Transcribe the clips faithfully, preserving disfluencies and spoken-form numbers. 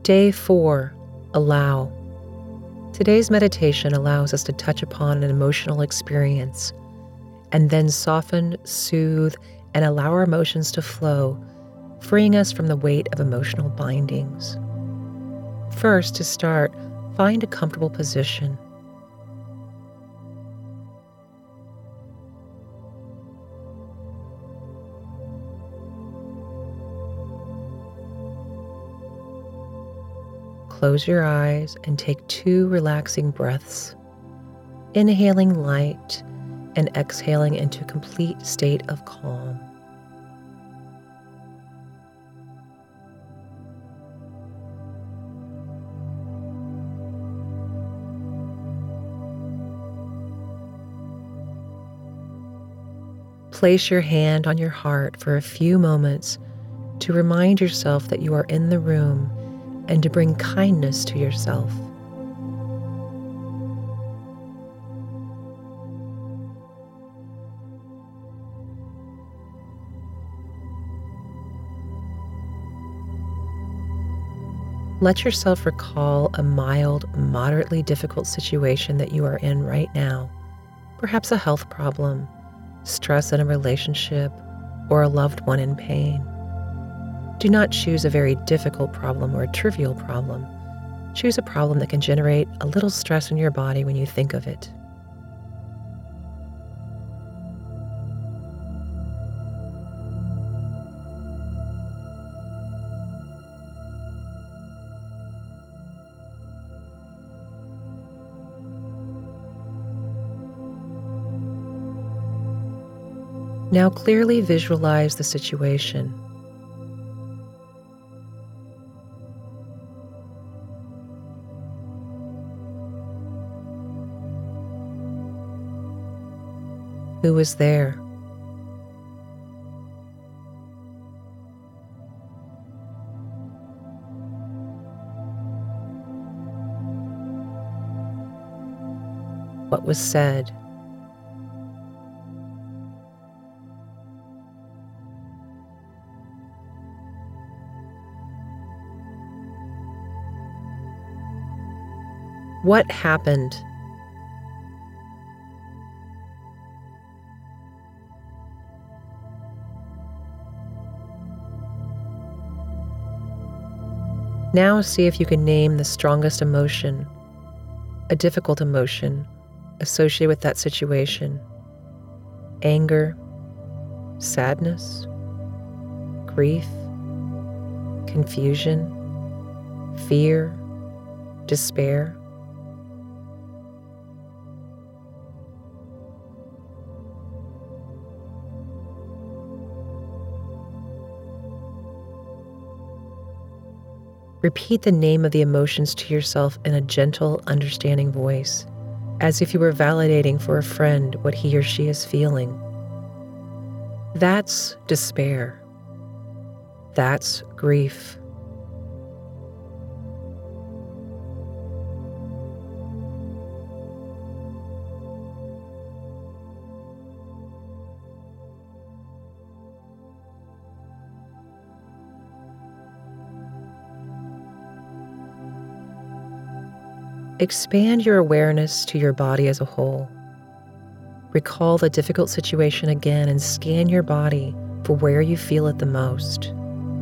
Day four, allow. Today's meditation allows us to touch upon an emotional experience and then soften, soothe, and allow our emotions to flow, freeing us from the weight of emotional bindings. First, to start, find a comfortable position. Close your eyes and take two relaxing breaths, inhaling light and exhaling into a complete state of calm. Place your hand on your heart for a few moments to remind yourself that you are in the room and to bring kindness to yourself. Let yourself recall a mild, moderately difficult situation that you are in right now, perhaps a health problem, stress in a relationship, or a loved one in pain. Do not choose a very difficult problem or a trivial problem. Choose a problem that can generate a little stress in your body when you think of it. Now clearly visualize the situation. Who was there? What was said? What happened? Now see if you can name the strongest emotion, a difficult emotion associated with that situation. Anger, sadness, grief, confusion, fear, despair. Repeat the name of the emotions to yourself in a gentle, understanding voice, as if you were validating for a friend what he or she is feeling. That's despair. That's grief. Expand your awareness to your body as a whole. Recall the difficult situation again and scan your body for where you feel it the most.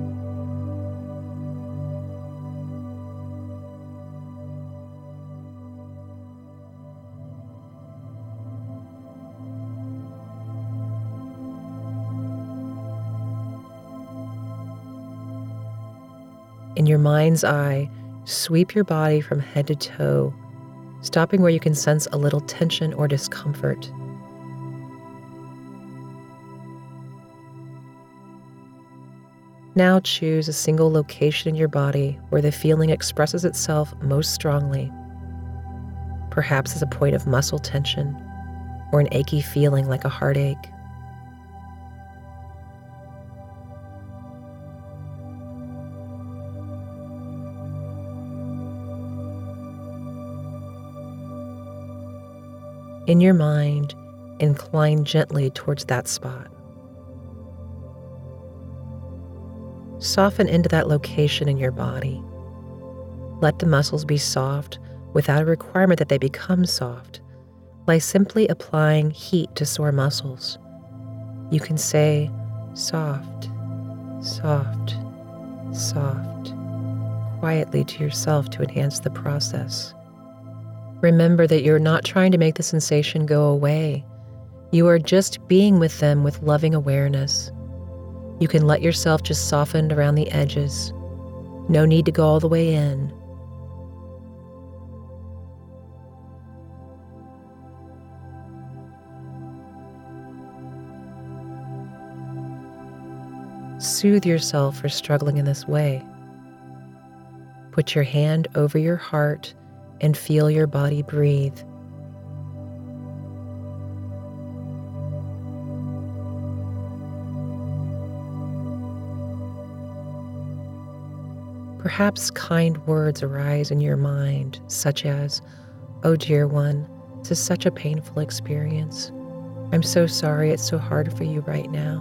In your mind's eye, sweep your body from head to toe, stopping where you can sense a little tension or discomfort. Now choose a single location in your body where the feeling expresses itself most strongly, perhaps as a point of muscle tension or an achy feeling like a heartache. In your mind, incline gently towards that spot. Soften into that location in your body. Let the muscles be soft without a requirement that they become soft, by simply applying heat to sore muscles. You can say, soft, soft, soft, quietly to yourself to enhance the process. Remember that you're not trying to make the sensation go away. You are just being with them with loving awareness. You can let yourself just soften around the edges. No need to go all the way in. Soothe yourself for struggling in this way. Put your hand over your heart and feel your body breathe. Perhaps kind words arise in your mind, such as, "Oh dear one, this is such a painful experience. I'm so sorry it's so hard for you right now."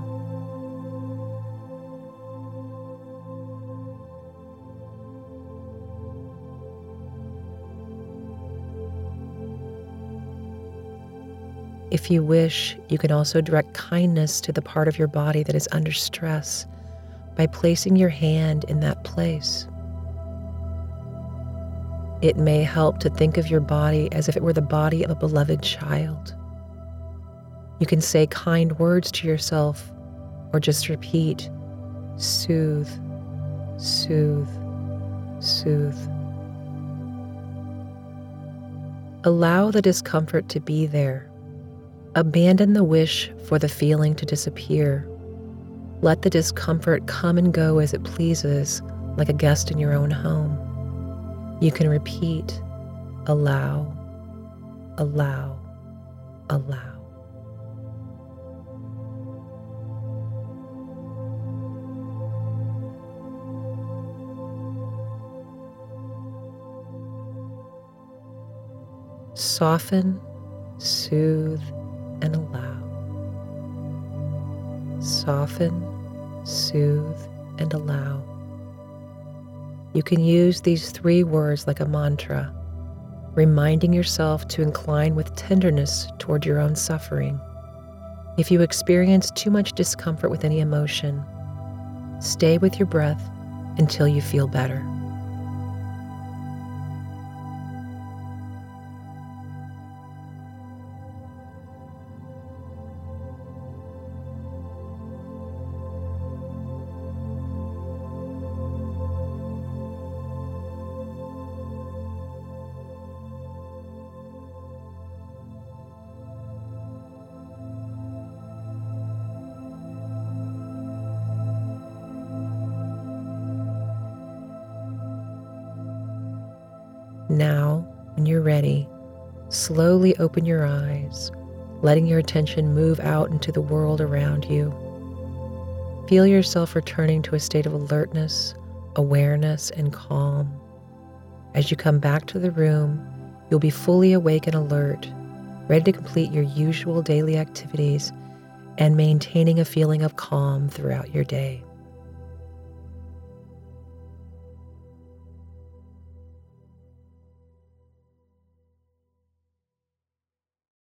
If you wish, you can also direct kindness to the part of your body that is under stress by placing your hand in that place. It may help to think of your body as if it were the body of a beloved child. You can say kind words to yourself or just repeat, soothe, soothe, soothe. Allow the discomfort to be there. Abandon the wish for the feeling to disappear. Let the discomfort come and go as it pleases, like a guest in your own home. You can repeat, allow, allow, allow. Soften, soothe, and allow. Soften, soothe, and allow. You can use these three words like a mantra, reminding yourself to incline with tenderness toward your own suffering. If you experience too much discomfort with any emotion, stay with your breath until you feel better. Now, when you're ready, slowly open your eyes, letting your attention move out into the world around you. Feel yourself returning to a state of alertness, awareness, and calm. As you come back to the room, you'll be fully awake and alert, ready to complete your usual daily activities and maintaining a feeling of calm throughout your day.